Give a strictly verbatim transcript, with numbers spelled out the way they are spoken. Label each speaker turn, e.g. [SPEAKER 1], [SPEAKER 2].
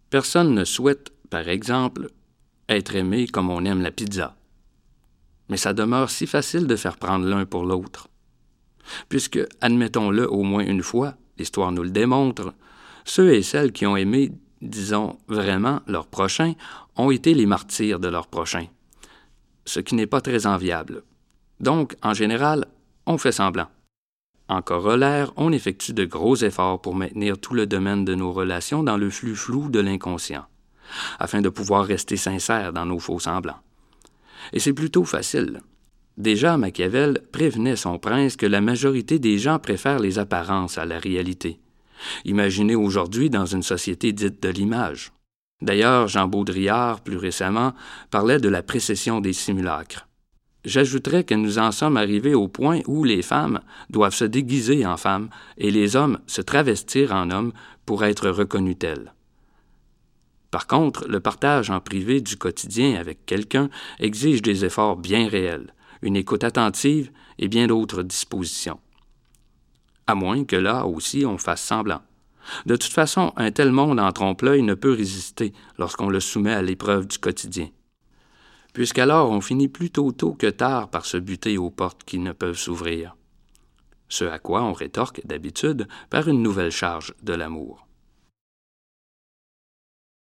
[SPEAKER 1] Personne ne souhaite, par exemple, être aimé comme on aime la pizza. Mais ça demeure si facile de faire prendre l'un pour l'autre. Puisque, admettons-le au moins une fois, l'histoire nous le démontre, ceux et celles qui ont aimé, disons vraiment, leur prochain, ont été les martyrs de leur prochain, ce qui n'est pas très enviable. Donc, en général, on fait semblant. En corollaire, on effectue de gros efforts pour maintenir tout le domaine de nos relations dans le flux flou de l'inconscient, afin de pouvoir rester sincères dans nos faux semblants. Et c'est plutôt facile. Déjà, Machiavel prévenait son prince que la majorité des gens préfèrent les apparences à la réalité. Imaginez aujourd'hui dans une société dite de l'image. D'ailleurs, Jean Baudrillard, plus récemment, parlait de la précession des simulacres. J'ajouterais que nous en sommes arrivés au point où les femmes doivent se déguiser en femmes et les hommes se travestir en hommes pour être reconnus tels. Par contre, le partage en privé du quotidien avec quelqu'un exige des efforts bien réels, une écoute attentive et bien d'autres dispositions. À moins que là aussi on fasse semblant. De toute façon, un tel monde en trompe-l'œil ne peut résister lorsqu'on le soumet à l'épreuve du quotidien. Puisqu'alors on finit plus tôt tôt que tard par se buter aux portes qui ne peuvent s'ouvrir. Ce à quoi on rétorque d'habitude par une nouvelle charge de l'amour.